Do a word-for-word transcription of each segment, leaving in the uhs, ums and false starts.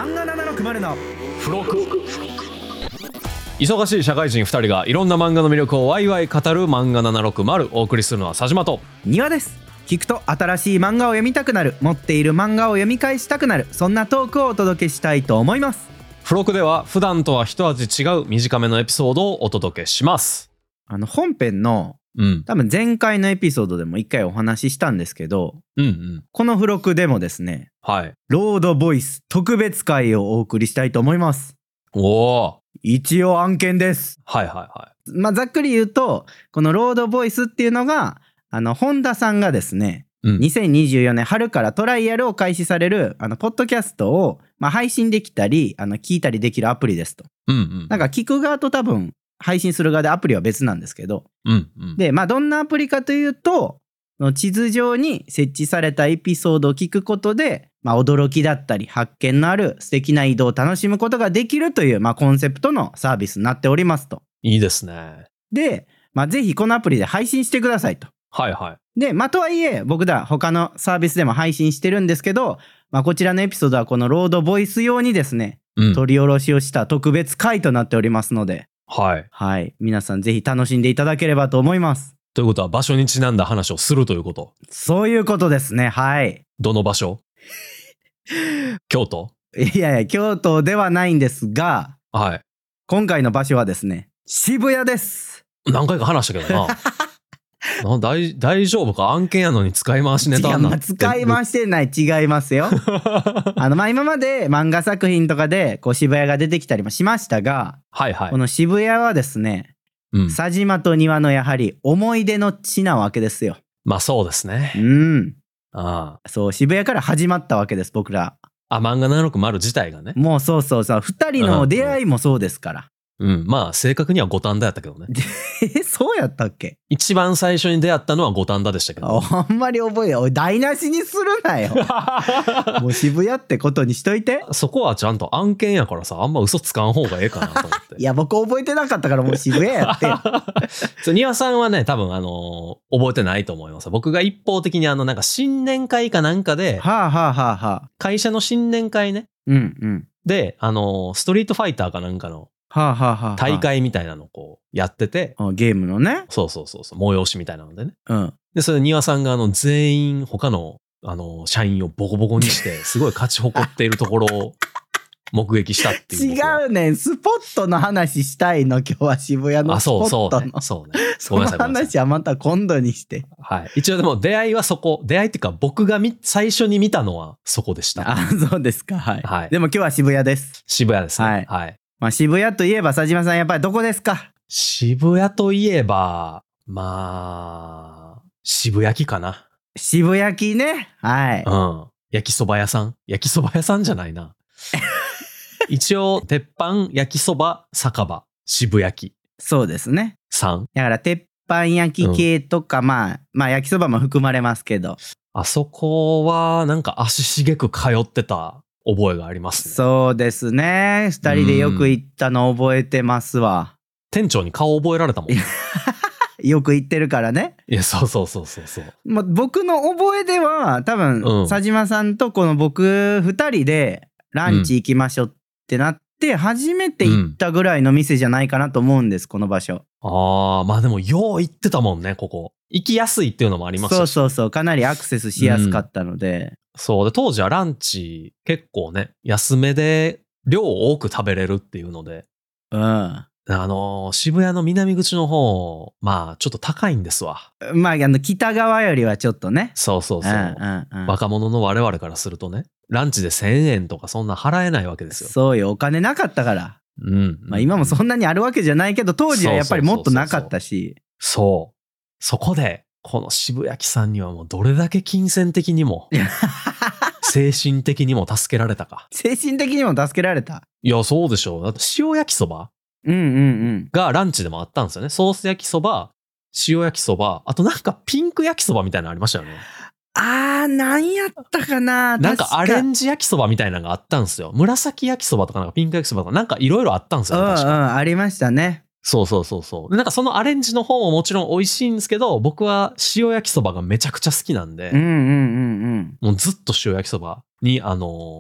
漫画ななろくまるの付録。忙しい社会人ふたりがいろんな漫画の魅力をワイワイ語る漫画ななろくまる。お送りするのは佐島と庭です。聞くと新しい漫画を読みたくなる、持っている漫画を読み返したくなる、そんなトークをお届けしたいと思います。 付録では普段とは一味違う短めのエピソードをお届けします。 あの本編の、うん、多分前回のエピソードでも一回お話ししたんですけど、うんうん、この付録でもですね、はい、ロードボイス特別会をお送りしたいと思います。おー、一応案件です。はいはいはい。まあざっくり言うと、このロードボイスっていうのがあの本田さんがですね、うん、にせんにじゅうよねん春からトライアルを開始されるあのポッドキャストを、まあ、配信できたりあの聞いたりできるアプリですと、うんうん、なんか聞く側と多分配信する側でアプリは別なんですけど、うんうん、でまあどんなアプリかというと、地図上に設置されたエピソードを聞くことで、まあ、驚きだったり発見のある素敵な移動を楽しむことができるという、まあ、コンセプトのサービスになっておりますと。 いいですね。 で、まあ、ぜひこのアプリで配信してくださいと。はいはい。で、まあ、とはいえ僕ら他のサービスでも配信してるんですけど、まあ、こちらのエピソードはこのロードボイス用にですね、うん、取り下ろしをした特別回となっておりますので、はいはい、皆さんぜひ楽しんでいただければと思います。 ということは場所にちなんだ話をするということ。 そういうことですね。はい。 どの場所？京都？ いやいや、京都ではないんですが、はい、今回の場所はですね、渋谷です。 何回か話したけどな。な大, 大丈夫か？案件やのに使い回しネタになって。 いや、まあ、使い回してない、違いますよ。あのまあ今まで漫画作品とかでこう渋谷が出てきたりもしましたが、はいはい、この渋谷はですね、うん、佐島と庭のやはり思い出の地なわけですよ。 まあそうですね。 うん。ああ、そう、渋谷から始まったわけです、僕ら。 あ、漫画ななろくまる自体がね。 もうそうそうそう、二人の出会いもそうですから。 うん、まあ正確には五反田やったけどね。 え、そうやったっけ？ 一番最初に出会ったのは五反田でしたけど、ね、 あんまり覚えない。おい、台無しにするなよ。もう渋谷ってことにしといて。 そこはちゃんと案件やからさ、あんま嘘つかん方がええかなと思って。 いや、僕覚えてなかったからもう渋谷やって。 そう、庭さんはね、多分あのー、覚えてないと思います。僕が一方的にあのなんか新年会かなんかで、はあはあはあはあ、会社の新年会ね。うんうん。で、あのー、ストリートファイターかなんかのはあはあはあ、大会みたいなのをこうやってて、 あ、ゲームのね。 そうそうそうそう、催しみたいなのでね。うん。で、それで庭さんがあの全員他のあの社員をボコボコにしてすごい勝ち誇っているところを目撃したっていう。 違うねん、スポットの話したいの今日は渋谷のスポットの。あ、そうそうね。そうね。ごめんなさい。その話はまた今度にして。 はい。一応でも出会いはそこ、出会いっていうか僕がみ最初に見たのはそこでした。 あ、そうですか。はい。はい。でも今日は渋谷です。 渋谷ですね。 はい。はい。まあ、渋谷といえば佐島さんやっぱりどこですか？ 渋谷といえばまあ渋焼きかな。 渋焼きね。はい。 うん。焼きそば屋さん。焼きそば屋さんじゃないな。一応鉄板焼きそば酒場渋焼き。 そうですね。 さん。 だから鉄板焼き系とか、うん、まあまあ焼きそばも含まれますけど。 あそこはなんか足しげく通ってた覚えがありますね。 そうですね。二人でよく行ったの覚えてますわ。 店長に顔覚えられたもん。 よく行ってるからね。 いや、そうそうそうそうそう。 まあ、僕の覚えでは多分、うん、佐島さんとこの僕二人でランチ行きましょうってなって、うん、初めて行ったぐらいの店じゃないかなと思うんです、この場所。 ああ、まあでもよう行ってたもんね、ここ。行きやすいっていうのもありましたし。 そうそうそう、かなりアクセスしやすかったので。うん、 そうで、当時はランチ結構ね、安めで量を多く食べれるっていうので、うん、あの渋谷の南口の方、まあちょっと高いんですわ。 まああの北側よりはちょっとね。 そうそうそう、うんうんうん、若者の我々からするとね、ランチでせんえんとかそんな払えないわけですよ。 そうよ、お金なかったから。うん、うん、まあ今もそんなにあるわけじゃないけど、当時はやっぱりもっとなかったし。 そう、そこで。この渋焼きさんにはもうどれだけ金銭的にも精神的にも助けられたか。 精神的にも助けられた。 いや、そうでしょう。だって塩焼きそばがランチでもあったんですよね。ソース焼きそば、塩焼きそば、あとなんかピンク焼きそばみたいなのありましたよね。 あー、何やったかな。 なんかアレンジ焼きそばみたいなのがあったんですよ。紫焼きそばとかなんかピンク焼きそばとかなんかいろいろあったんですよね。確か。 うんうん、ありましたね。 そうそうそうそう。でなんかそのアレンジの方ももちろん美味しいんですけど、僕は塩焼きそばがめちゃくちゃ好きなんで、うんうんうんうん、もうずっと塩焼きそばにあの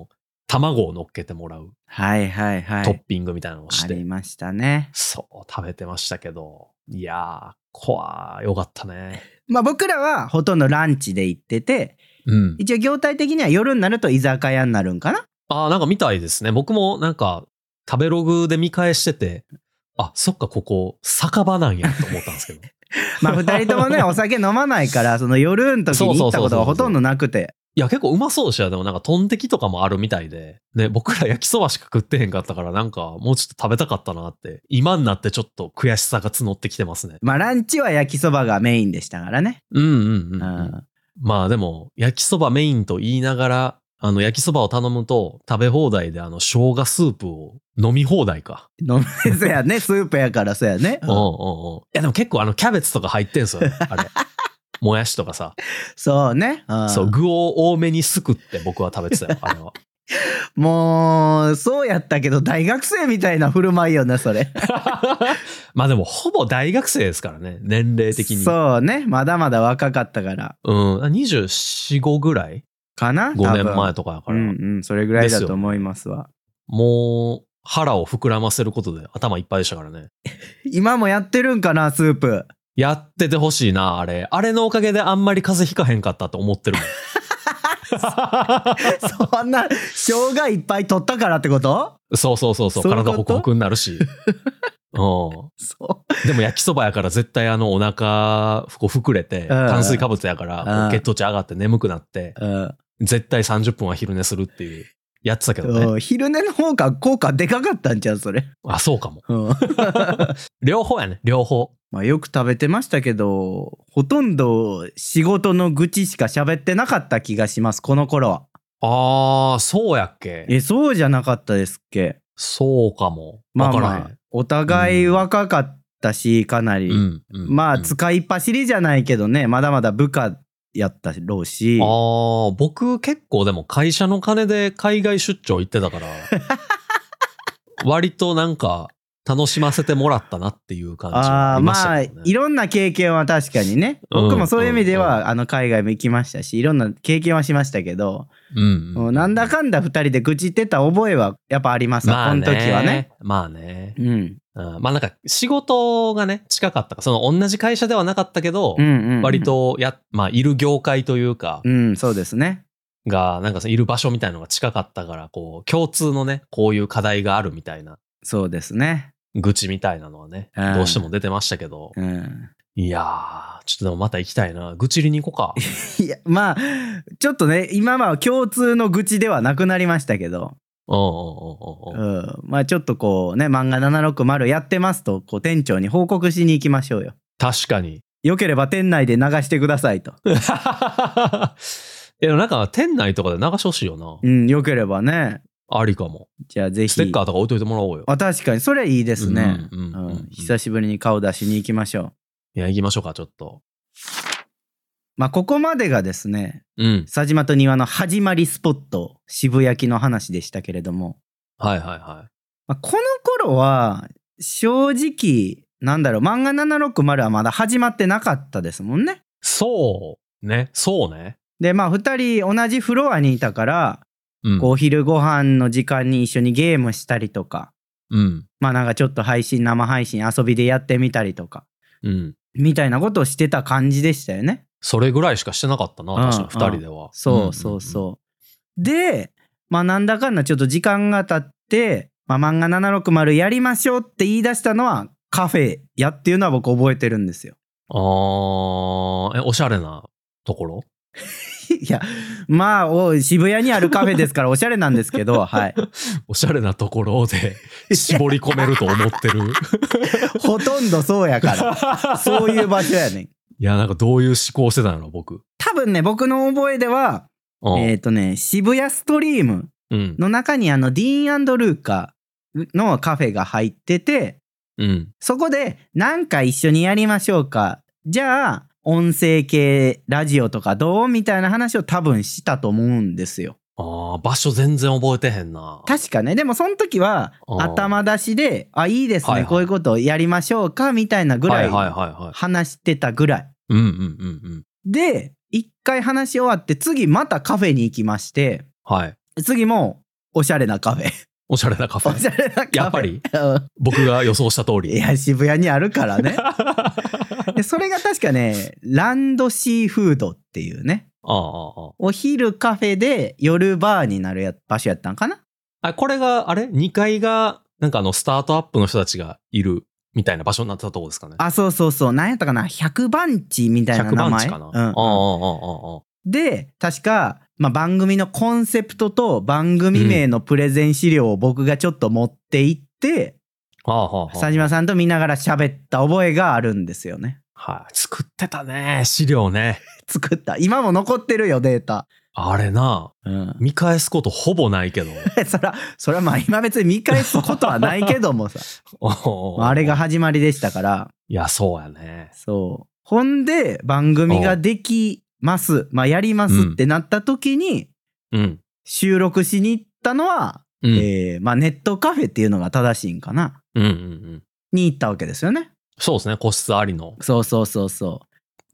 卵を乗っけてもらう。 はいはいはい。 トッピングみたいなのをして。 ありましたね。 そう、食べてましたけど。いやー、怖い。よかったね。 まあ僕らはほとんどランチで行ってて、うん、一応業態的には夜になると居酒屋になるんかな。 ああ、なんかみたいですね。僕もなんか食べログで見返してて、あ、そっか、ここ酒場なんやと思ったんですけど。 まあ二人ともね、お酒飲まないから、その夜の時に行ったことがほとんどなくて。 いや、結構うまそうしや、でもなんかトンテキとかもあるみたいで、ね、僕ら焼きそばしか食ってへんかったから、なんかもうちょっと食べたかったなって、今になってちょっと悔しさが募ってきてますね。 まあランチは焼きそばがメインでしたからね。 うんうんうん、うん。まあでも、焼きそばメインと言いながら、あの、焼きそばを頼むと、食べ放題であの、生姜スープを飲み放題か。 飲め、そうやね。スープやからそうやね。 うんうんうん。いやでも結構あの、キャベツとか入ってんすよ、あれ。もやしとかさ。 そうね。 うん、そう、具を多めにすくって僕は食べてたよ、あれは。 もう、そうやったけど、大学生みたいな振る舞いよね、それ。 まあでも、ほぼ大学生ですからね、年齢的に。 そうね。まだまだ若かったから。 うん、にじゅうよん、ごぐらいかな ? ご 年前とかやから。 うんうん、それぐらいだと思いますわ。 もう、腹を膨らませることで頭いっぱいでしたからね。 今もやってるんかな、スープ。 やっててほしいな、あれ。あれのおかげであんまり風邪ひかへんかったと思ってるもん。 そんな、生姜いっぱい取ったからってこと？ そうそうそうそう、 そういうこと？ 体ホクホクになるし。うん。そうでも焼きそばやから絶対あのお腹こう膨れて、炭水化物やから血糖値上がって眠くなって、絶対さんじゅっぷんは昼寝するっていうやってたけどね。 昼寝の方が効果でかかったんちゃうそれ。 あ、そうかも。両方やね、両方。 まあよく食べてましたけど、ほとんど仕事の愚痴しか喋ってなかった気がします、この頃は。 あー、そうやっけ。 え、そうじゃなかったですっけ。 そうかも。 まあまあ、お互い若かったし、うん、かなり。うんうん、まあ、使いっ走りじゃないけどね、まだまだ部下やったろうし。 ああ、僕結構でも会社の金で海外出張行ってたから、割となんか、楽しませてもらったなっていう感じはありましたけどね。 あまあ、いろんな経験は確かにね。僕もそういう意味では、うんうん、あの、海外も行きましたし、いろんな経験はしましたけど、うんうんうん、なんだかんだ二人で愚痴ってた覚えはやっぱあります、まあね、この時はね。 まあね。 うん。 うん、まあなんか仕事がね、近かったか、その同じ会社ではなかったけど、うんうんうん、割とや、まあいる業界というか、 うん、そうですね。 が、なんかいる場所みたいなのが近かったから、こう、共通のね、こういう課題があるみたいな。 そうですね。 愚痴みたいなのはね、うん、どうしても出てましたけど、うん、いやー、ちょっとでもまた行きたいな。愚痴りに行こうか。 いや、まあ、ちょっとね、今は共通の愚痴ではなくなりましたけど、 おうおうおうおう、 うん、まあちょっとこうね、漫画ななろくまるやってますと、こう店長に報告しに行きましょうよ。 確かに。 よければ店内で流してくださいと。 いや、なんか店内とかで流してほしいよな。 うん、よければね。 ありかも。 じゃあぜひ。 ステッカーとか置いといてもらおうよ。 あ、確かに。それいいですね。うんうんうんうん、久しぶりに顔出しに行きましょう。いや、行きましょうか、ちょっと。 まあ、ここまでがですね、 うん。 佐島と庭の始まりスポット、渋谷駅の話でしたけれども。 はいはいはい。 まあ、この頃は、正直、なんだろう、漫画ななろくまるはまだ始まってなかったですもんね。 そうね、そうね。 で、まあ、二人同じフロアにいたから、うん、こうお昼ご飯の時間に一緒にゲームしたりとか、 うん、 まあなんかちょっと配信生配信遊びでやってみたりとか、うん、みたいなことをしてた感じでしたよね。 それぐらいしかしてなかったな、確かにふたりでは。 そうそうそう。で、まあなんだかんだちょっと時間が経って、まあ、漫画ななろくまるやりましょうって言い出したのはカフェやっていうのは僕覚えてるんですよ。 あー、え、おしゃれなところ？ いや、まあお、渋谷にあるカフェですからおしゃれなんですけど、はい。 おしゃれなところで絞り込めると思ってる。 ほとんどそうやから。そういう場所やねん。 いや、なんかどういう思考してたの僕。 多分ね、僕の覚えでは、えっとね、渋谷ストリームの中にあの、ディーン&ルーカのカフェが入ってて、うん、そこでなんか一緒にやりましょうか。じゃあ、音声系ラジオとかどうみたいな話を多分したと思うんですよ。 ああ、場所全然覚えてへんな。 確かね。でもその時は頭出しで、あ、いいですね、はいはい、こういうことをやりましょうかみたいなぐらい話してたぐらい。 うんうんうんうん。 で、一回話し終わって次またカフェに行きまして、 はい。 次もおしゃれなカフェ。 おしゃれなカフェ。 おしゃれなカフェ。 やっぱり、うん、僕が予想した通り。 いや、渋谷にあるからね。でそれが確かね、ランドシーフードっていうね。 ああああお昼カフェで夜バーになるや場所やったんかな。 あ、これが、あれ ?に 階が、なんかあの、スタートアップの人たちがいるみたいな場所になってたとこですかね。 あ、そうそうそう。何やったかな ?ひゃく 番地みたいな名前。 ひゃく番地かな。 うん、うん。ああああああで、確か、まあ、番組のコンセプトと番組名のプレゼン資料を僕がちょっと持って行って、うん、佐島さんと見ながら喋った覚えがあるんですよね。 はい、作ってたね、資料ね。 作った。今も残ってるよ、データ。 あれな、うん、見返すことほぼないけど。 そら、そらまあ今別に見返すことはないけどもさ。あれが始まりでしたから。 いや、そうやね。 そう。ほんで、番組ができます。まあやりますってなった時に、うん、収録しに行ったのは、うん、えー、まあネットカフェっていうのが正しいんかな。うんうんうん。に行ったわけですよね。 そうですね、個室ありの。 そうそうそうそう。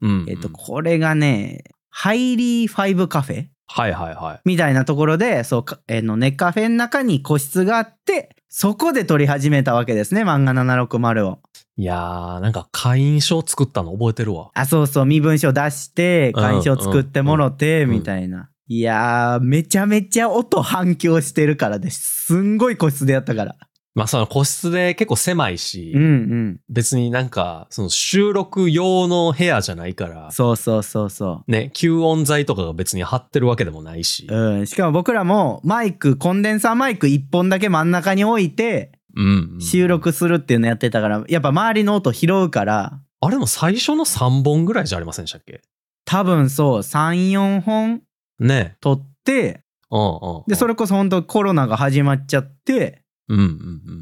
うんうん、えっと、これがね、ハイリーファイブカフェはいはいはい。 みたいなところで、そう、えー、のネカフェの中に個室があって、そこで撮り始めたわけですね、漫画ななひゃくろくじゅうを。 いやー、なんか会員証作ったの覚えてるわ。 あ、そうそう、身分証出して、会員証作ってもろて、みたいな。いやー、めちゃめちゃ音反響してるからです。すんごい個室でやったから。 まあその個室で結構狭いし、 うんうん、 別になんかその収録用の部屋じゃないから、 そうそうそうそう。 ね、吸音材とかが別に貼ってるわけでもないし。 うん、しかも僕らもマイク、コンデンサーマイクいっぽんだけ真ん中に置いて、うんうん、収録するっていうのやってたから、やっぱ周りの音拾うから。 あれも最初のさんぼんぐらいじゃありませんでしたっけ？ 多分そう、さん、よんほんね撮って、うんうんうん、で、それこそ本当コロナが始まっちゃって、うんうんうん、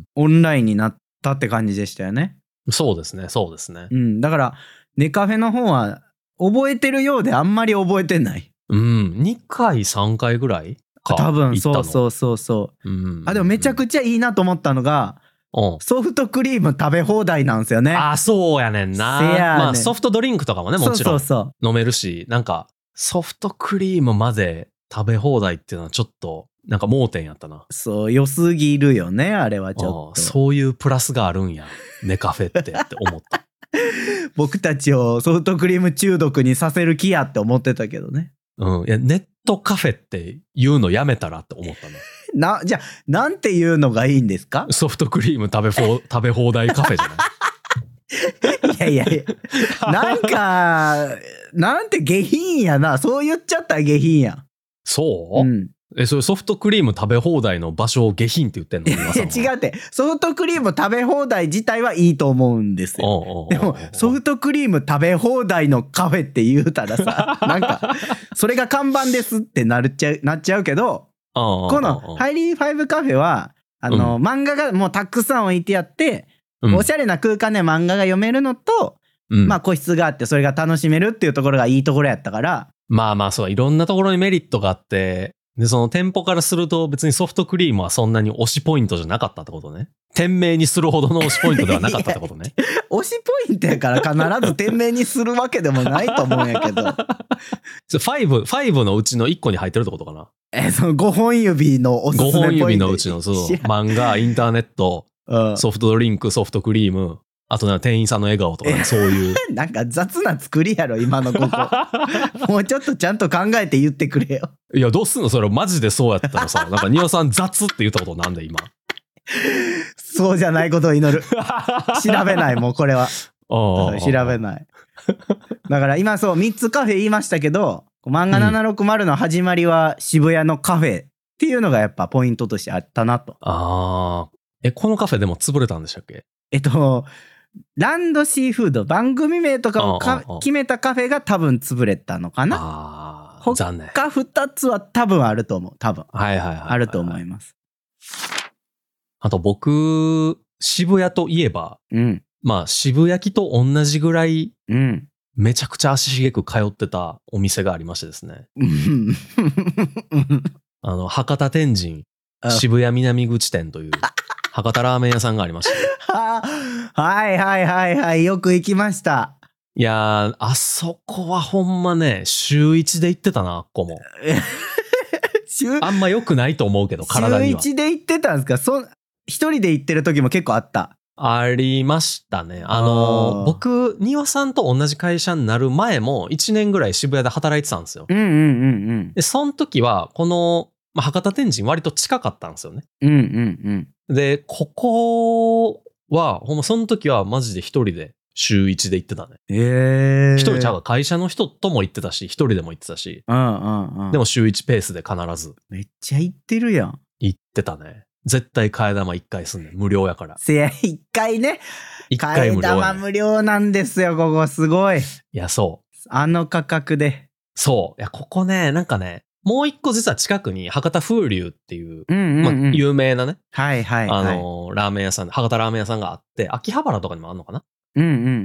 オンラインになったって感じでしたよね。 そうですね、そうですね。 うん、だから、ネカフェの方は覚えてるようであんまり覚えてない。 うん、にかい、さんかいぐらいか。 多分、そうそうそうそう。うんうんうん、あ、でもめちゃくちゃいいなと思ったのが、うん、ソフトクリーム食べ放題なんですよね。 あ、そうやねんな。 せやねん。 まあソフトドリンクとかもね、もちろん飲めるし、なんかソフトクリームまで食べ放題っていうのはちょっとなんか盲点やったな。 そう、良すぎるよね、あれはちょっと。 そういうプラスがあるんや、ネカフェってって思った。 僕たちをソフトクリーム中毒にさせる気やって思ってたけどね。 うん、いやネットカフェって言うのやめたらって思ったの。 な、じゃあ、なんていうのがいいんですか？ ソフトクリーム食べ放食べ放題カフェじゃない？ いやいやいや、なんか、なんて下品やな。そう言っちゃったら下品や。 そう？うん。え、それソフトクリーム食べ放題の場所を下品って言ってんの？ いや違うって。ソフトクリーム食べ放題自体はいいと思うんですよ。おうおうおうおう。でも、ソフトクリーム食べ放題のカフェって言うたらさ、なんか、それが看板ですってなっちゃう、なっちゃうけど、このハイリーファイブカフェは、あの、うん、漫画がもうたくさん置いてあって、うん、おしゃれな空間で漫画が読めるのと、うん、まあ個室があってそれが楽しめるっていうところがいいところやったから。 まあまあそう、いろんなところにメリットがあって、で、その店舗からすると別にソフトクリームはそんなに推しポイントじゃなかったってことね。店名にするほどの推しポイントではなかったってことね。 推しポイントやから必ず店名にするわけでもないと思うんやけど。ファイブ、ファイブのうちのいっこに入ってるってことかな。 え、そのごほん指のおすすめポイント。ごほん指のうちの、そう、漫画、インターネット、うん、ソフトドリンク、ソフトクリーム、あとなんか店員さんの笑顔とか、ね、そういう。 なんか雑な作りやろ、今のごこ。もうちょっとちゃんと考えて言ってくれよ。 いや、どうすんのそれマジでそうやったらさ、なんかニオさん雑って言ったことなんで今。 そうじゃないことを祈る。調べない、もうこれは。調べない。だから今そう、みっつカフェ言いましたけど、漫画ななひゃくろくじゅうの始まりは渋谷のカフェっていうのがやっぱポイントとしてあったなと。 ああ。え、このカフェでも潰れたんでしたっけ？ えっと、ランドシーフード、番組名とかをか決めたカフェが多分潰れたのかな。 ああ、残念。 他ふたつは多分あると思う。多分。 はいはいはい、はい。 あると思います。 あと僕、渋谷といえば、うん、まあ渋焼きと同じぐらい、うん、めちゃくちゃ足しげく通ってたお店がありましてですね。あの、博多天神渋谷南口店という博多ラーメン屋さんがありました、ね。 はいはいはいはい、よく行きました。 いやー、あそこはほんまね、週一で行ってたな、あっこも。 あんま良くないと思うけど、体には。 週いちで行ってたんですか？そ一人で行ってる時も結構あった？ ありましたね。あの、僕、庭さんと同じ会社になる前もいちねんぐらい渋谷で働いてたんですよ。 うんうんうんうん。 で、その時は、この、まあ、博多天神割と近かったんですよね。 うんうんうん。で、ここは、ほんまその時はマジで一人で週一で行ってたね。 へえ。 一人ちゃうか、会社の人とも行ってたし、一人でも行ってたし。 うんうんうん。 でも週一ペースで必ず。 めっちゃ行ってるやん。 行ってたね。絶対替え玉一回すんねん。無料やから。 せや、一回ね。 一回無料、ね。 替え玉無料なんですよ、ここ。すごい。いや、そう。 あの価格で。 そう。いや、ここね、なんかね、もう一個実は近くに博多風流っていう、 うんうんうん、 まあ、有名なね。 はいはい、はい。 あの、ラーメン屋さん、博多ラーメン屋さんがあって、秋葉原とかにもあるのかな？ うんうんうんうん。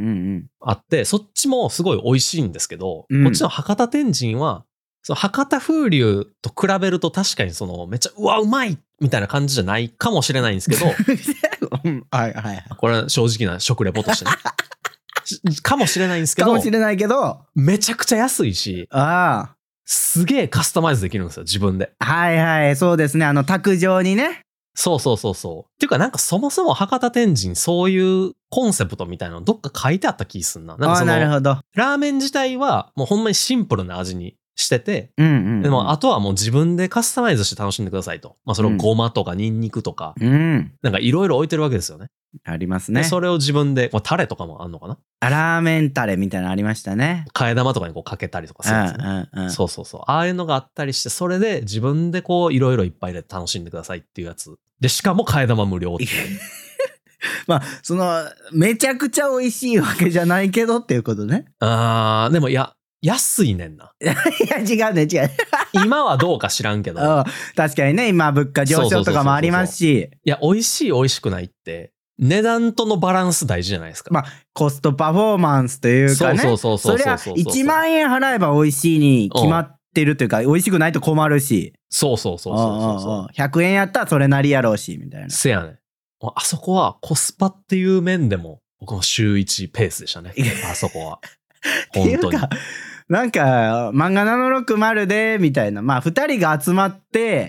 あって、そっちもすごい美味しいんですけど、 うん、 こっちの博多天神は、その博多風流と比べると確かにそのめっちゃうわうまいみたいな感じじゃないかもしれないんですけどはいはい。 これは正直な食レポとしてねかもしれないんですけどかもしれないけどめちゃくちゃ安いし、ああすげえカスタマイズできるんですよ自分で。 はいはい、そうですね、あの卓上にね。 そうそうそうそう。っていうかなんかそもそも博多天神そういうコンセプトみたいなのどっか書いてあった気すんな。なんかそのあ、なるほど。 ラーメン自体はもうほんまにシンプルな味にしてて、 うんうんうん、 でもあとはもう自分でカスタマイズして楽しんでくださいと。まあそれをごまとかニンニクとか、うん、なんかいろいろ置いてるわけですよね。 ありますね。 でそれを自分で、まあ、タレとかもあんのかな。 あ、ラーメンタレみたいなのありましたね。 替え玉とかにこうかけたりとかするんですね、うんうんうん。そうそうそう。ああいうのがあったりして、それで自分でこういろいろいっぱいで楽しんでくださいっていうやつ。で、しかも替え玉無料っていう。 まあ、その、めちゃくちゃ美味しいわけじゃないけどっていうことね。 あー、でもいや、安いねんな。 いや、違うね、違う。 今はどうか知らんけど。 確かにね、今物価上昇とかもありますし。 いや、美味しい美味しくないって、値段とのバランス大事じゃないですか。 まあ、コストパフォーマンスというかね。 そうそうそうそうそう。 そりゃ、いちまんえん払えば美味しいに決まってるというか、美味しくないと困るし。 そうそうそうそうそう。 ひゃくえんやったらそれなりやろうし、みたいな。 せやね。あそこはコスパっていう面でも、僕も週いちペースでしたね。あそこは。本当に。 なんか、漫画ななろくまるで、みたいな。まあ、二人が集まって、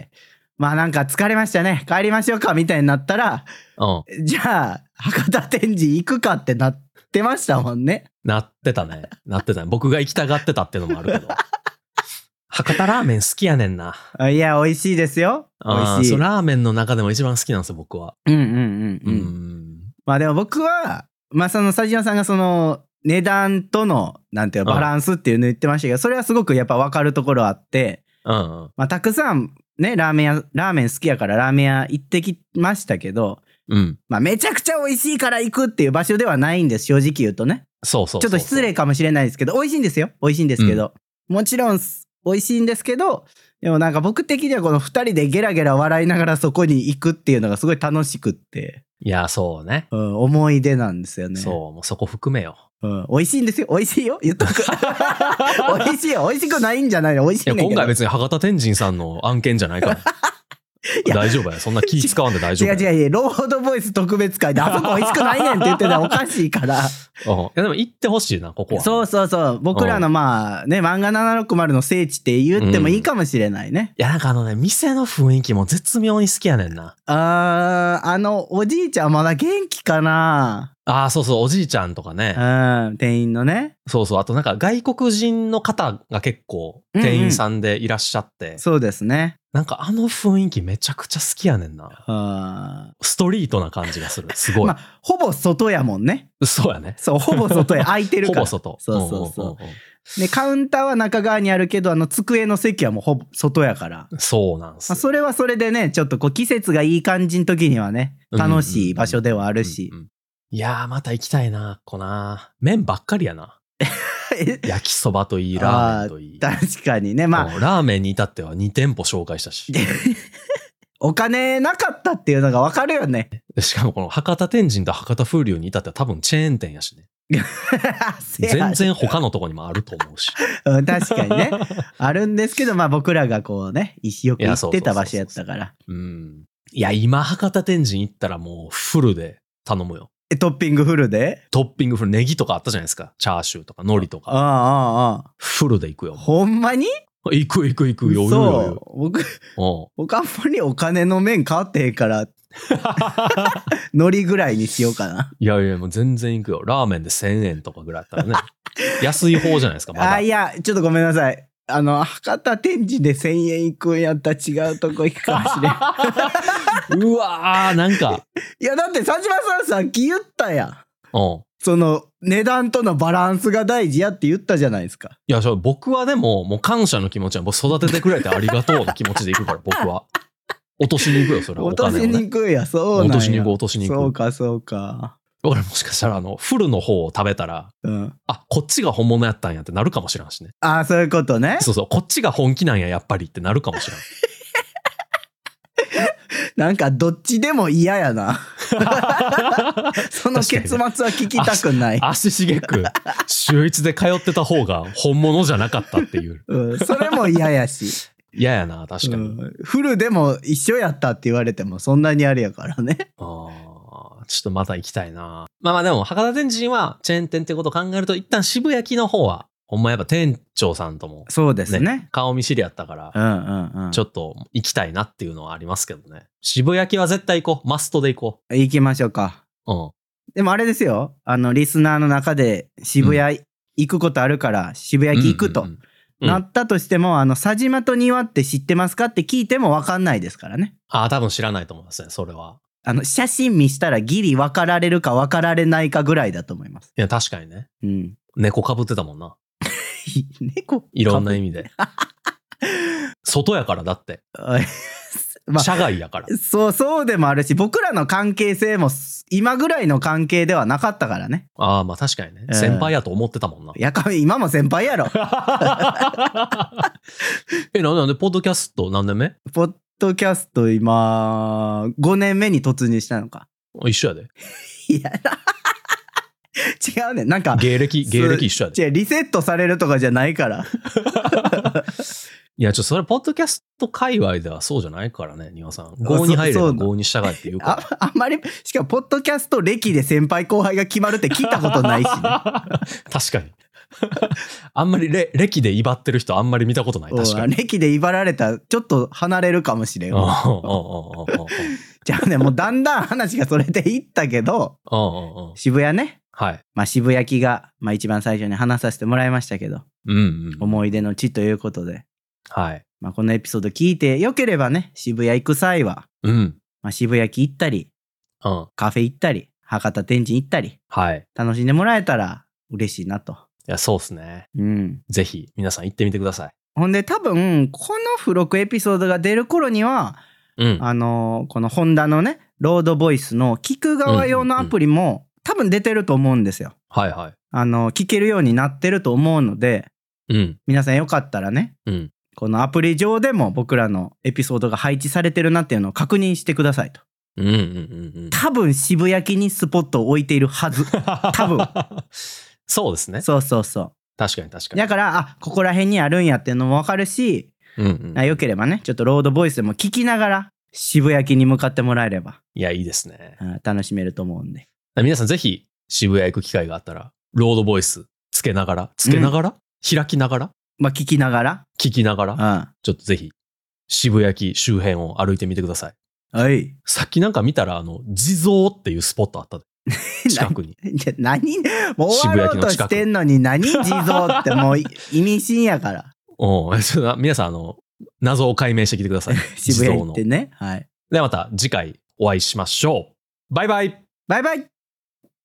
まあなんか疲れましたね。帰りましょうか、みたいになったら、うん、じゃあ、博多天神行くかってなってましたもんね。 なってたね。なってたね。僕が行きたがってたっていうのもあるけど。博多ラーメン好きやねんな。 いや、美味しいですよ。美味しい。 そう、ラーメンの中でも一番好きなんですよ、僕は。 うんうんうんうん。うんまあでも僕は、まあそのスタジオさんがその値段との、なんていうバランスっていうの言ってましたけど、それはすごくやっぱ分かるところあって、うんうん、まあたくさんね、ラーメン屋、ラーメン好きやからラーメン屋行ってきましたけど、うん、まあめちゃくちゃ美味しいから行くっていう場所ではないんです、正直言うとね。 そうそうそうそう。 ちょっと失礼かもしれないですけど、美味しいんですよ。美味しいんですけど。うん、もちろん、美味しいんですけど、でもなんか僕的にはこの二人でゲラゲラ笑いながらそこに行くっていうのがすごい楽しくって。 いや、そうね。 うん、思い出なんですよね。 そう、もうそこ含めよ。 うん、美味しいんですよ。美味しいよ。言っとく。美味しいよ。美味しくないんじゃないの？美味しいねんけど。 いや、今回別に博多天神さんの案件じゃないから。大丈夫や。そんな気使わんで大丈夫や。 違う違う違う。ロードボイス特別会であそこ美味しくないねんって言ってたらおかしいから。 うん、いやでも行ってほしいな、ここは。 そうそうそう。僕らのまあね、漫画ななろくまるの聖地って言ってもいいかもしれないね。 うん、いやなんかあのね、店の雰囲気も絶妙に好きやねんな。 あー、あの、おじいちゃんまだ元気かな。 ああ、そうそう、おじいちゃんとかね。 うん、店員のね。 そうそう、あとなんか外国人の方が結構店員さんでいらっしゃって。うんうん、 そうですね。 なんかあの雰囲気めちゃくちゃ好きやねんな。はストリートな感じがする。すごい。まあ、 ほぼ外やもんね。 そうやね。 そう、ほぼ外や。空いてるから。 ほぼ外。 そうそうそう。で、カウンターは中側にあるけど、あの机の席はもうほぼ外やから。 そうなんす。 まあ、それはそれでね、ちょっとこう季節がいい感じの時にはね、楽しい場所ではあるし。 いやー、また行きたいな、こな。麺ばっかりやな。焼きそばといい、ラーメンといい。 確かにね。まあ。 ラーメンに至ってはに店舗紹介したし。 お金なかったっていうのがわかるよね。 しかもこの博多天神と博多風流に至っては多分チェーン店やしね。全然他のとこにもあると思うし。 うん、確かにね。あるんですけど、まあ僕らがこうね、石よく行ってた場所やったから。 うん。いや、今博多天神行ったらもうフルで頼むよ。 え、トッピングフルで？ トッピングフル、ネギとかあったじゃないですか。チャーシューとか海苔とか。 ああ、ああ。 フルで行くよ。 ほんまに？ 行く行く行く。余裕そう余裕。 僕、僕あんまりお金の面変わってへんから、ノリぐらいにしようかな。 いやいや、もう全然行くよ。ラーメンでせんえんとかぐらいだったらね。安い方じゃないですか、まだ。 あ、いや、ちょっとごめんなさい。あの、博多天神でせんえんいくんやったら違うとこ行くかもしれん。 うわー、なんか。 いや、だって佐島さんさっき言ったやん。 うん。 その、値段とのバランスが大事やって言ったじゃないですか。 いや、僕はでも、もう感謝の気持ちは、僕育ててくれてありがとうの気持ちで行くから、僕は。落としに行くよ、それは。 落としに行くや、そうなんや。 落としに行く、落としに行く。 そうか、そうか。 俺もしかしたら、あの、フルの方を食べたら、うん、あ、こっちが本物やったんやってなるかもしれんしね。 ああ、そういうことね。 そうそう、こっちが本気なんや、やっぱりってなるかもしれん。 なんか、どっちでも嫌やな。その結末は聞きたくない。 足しげく、週一で通ってた方が本物じゃなかったっていう。 うん、それも嫌やし。 嫌やな、確かに、うん。 フルでも一緒やったって言われてもそんなにあれやからね。 ああ、ちょっとまた行きたいな。まあまあでも、博多天神はチェーン店ってことを考えると、一旦渋谷駅の方は、ほんまやっぱ店長さんとも、ね、 そうですね。 顔見知りやったから、 うんうんうん、 ちょっと行きたいなっていうのはありますけどね。渋谷駅は絶対行こう。マストで行こう。行きましょうか。 うん。 でもあれですよ。あの、リスナーの中で渋谷行くことあるから、うん、渋谷駅行くと、うんうんうん、なったとしても、あの、佐島と庭って知ってますかって聞いても分かんないですからね。 ああ、多分知らないと思いますね、それは。 あの、写真見したらギリ分かられるか分かられないかぐらいだと思います。 いや、確かにね。 うん。 猫被ってたもんな。 猫いろんな意味で。外やからだって。まあ、社外やから。 そう、そうでもあるし、僕らの関係性も今ぐらいの関係ではなかったからね。 ああ、まあ確かにね。先輩やと思ってたもんな。 いや、今も先輩やろ。 え、なんで、ポッドキャスト何年目？ ポッドキャスト今、ごねんめに突入したのか。 一緒やで。 いやな。違うね。なんか。 芸歴、芸歴一緒やで。 違う、リセットされるとかじゃないから。 いや、ちょっとそれ、ポッドキャスト界隈ではそうじゃないからね、庭さん。郷に入れば郷に従いって言うから。 あ, あんまり、しかも、ポッドキャスト歴で先輩後輩が決まるって聞いたことないし、ね。確かに。あんまりレ歴で威張ってる人あんまり見たことない。確かに。 歴で威張られたらちょっと離れるかもしれん。じゃあね、もうだんだん話がそれていったけど、渋谷ね。 はい。 まあ渋谷駅が、まあ一番最初に話させてもらいましたけど、 うんうん、 思い出の地ということで、 はい。 まあこのエピソード聞いてよければね、渋谷行く際は、 うん。 まあ渋谷駅行ったり、 うん、 カフェ行ったり、博多天神行ったり、 はい。 楽しんでもらえたら嬉しいなと。 いや、そうっすね。 うん。 ぜひ皆さん行ってみてください。 ほんで多分、この付録エピソードが出る頃には、うん、あのー、このホンダのね、ロードボイスの聞く側用のアプリも、うんうんうん、多分出てると思うんですよ。 はいはい。 あの、聞けるようになってると思うので、 うん。 皆さんよかったらね、 うん。 このアプリ上でも僕らのエピソードが配置されてるなっていうのを確認してくださいと。 うんうんうんうん。 多分渋谷駅にスポットを置いているはず。多分。 そうですね。 そうそうそう。 確かに確かに。 だから、あ、ここら辺にあるんやっていうのもわかるし、 うんうん、 よければね、ちょっとロードボイスでも聞きながら渋谷駅に向かってもらえれば。 いや、いいですね。 楽しめると思うんで。 皆さんぜひ渋谷行く機会があったら、ロードボイスつけながら、つけながら、うん、開きながら、 まあ、聞きながら、 聞きながら、 うん、 ちょっとぜひ渋谷駅周辺を歩いてみてください。 はい。 さっきなんか見たら、あの、地蔵っていうスポットあったで。近くに。 何もう終わろうとしてんのに何地蔵ってもう意味深やから。 お皆さん、あの、謎を解明してきてください。 渋谷行ってね。はい。 ではまた次回お会いしましょう。バイバイ。 バイバイ。